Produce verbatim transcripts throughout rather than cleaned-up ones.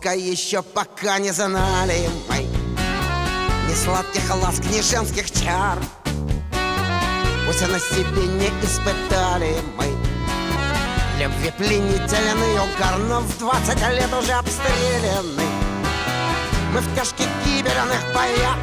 Только еще пока не знали мы ни сладких ласк, ни женских чар. Пусть на себе не испытали мы любви пленительный угар, но в двадцать лет уже обстреляны мы в тяжких гибельных боях.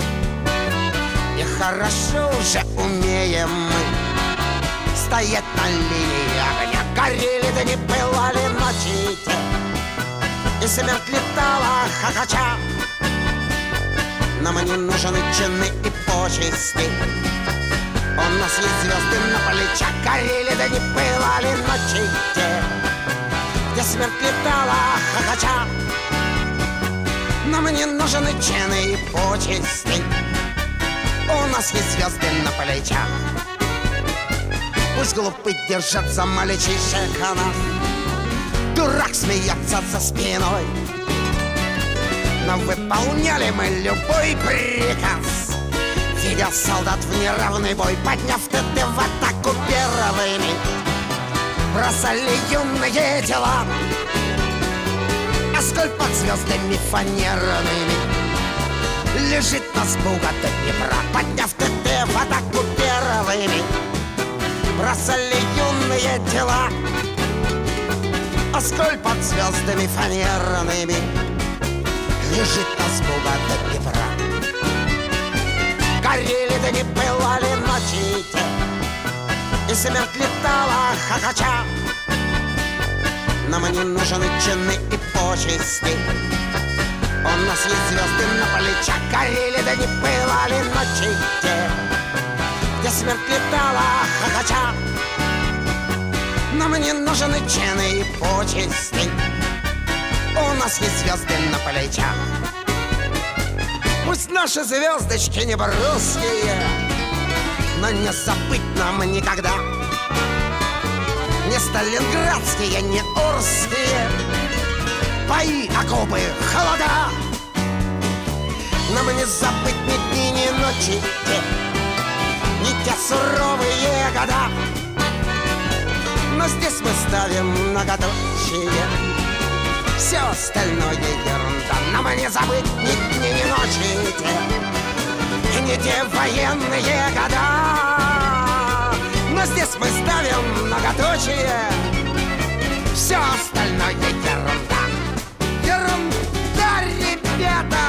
И хорошо уже умеем мы стоять на линии огня. Горели да не пылали ночи те, и смерть летала хохоча. Нам не нужны чины и почести, у нас есть звезды на плечах. Горели да не пылали ночи те, где смерть летала хохоча. Нам не нужны чины и почести, у нас есть звезды на плечах. Пусть глупый держатся мальчишек о нас, дурак смеется за спиной, но выполняли мы любой приказ, ведя солдат в неравный бой. Подняв ТТ в атаку первыми, бросали юные дела, а сколь под звездами фанерными лежит нас Буга до Днепра. Подняв ТТ в атаку первыми, бросали юные дела, а сколь под звездами фанерными лежит нас Буга до Днепра. Горели да не пылали ночи те, и смерть летала хохоча. Нам не нужны чины и почести, у нас есть звезды на плечах. Горели да не пылали ночи те, где смерть летала хохоча. Нам не нужны чины и почести, у нас есть звезды на плечах. Пусть наши звездочки не русские, но не забыть нам никогда не сталинградские, не орские бои, окопы, холода. Нам не забыть ни дни, ни ночи те, ни те суровые года. Но здесь мы ставим многоточие, все остальное ерунда. Нам не забыть ни дни, ни ночи те, ни те военные года. Но здесь мы ставим многоточие, все остальное ерунда. Ерунда, ребята!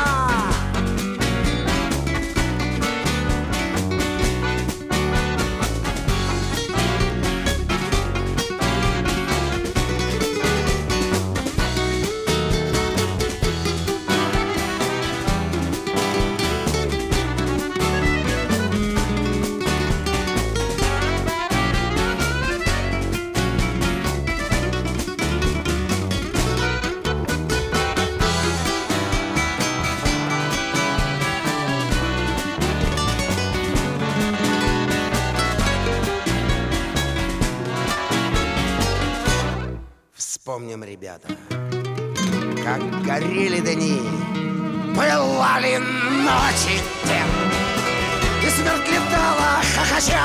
Вспомним, ребята, как горели дни, пылали ночи те, и смерть летала хохоча.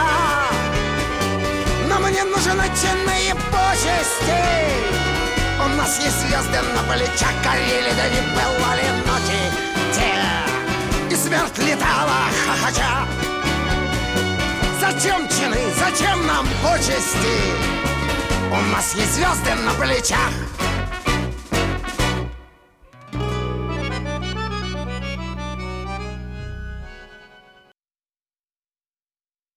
Нам не нужны чины и почести, у нас есть звезды на плечах. Горели да не пылали ночи те, и смерть летала хохоча. Зачем чины, зачем нам почести, у нас есть звезды на плечах.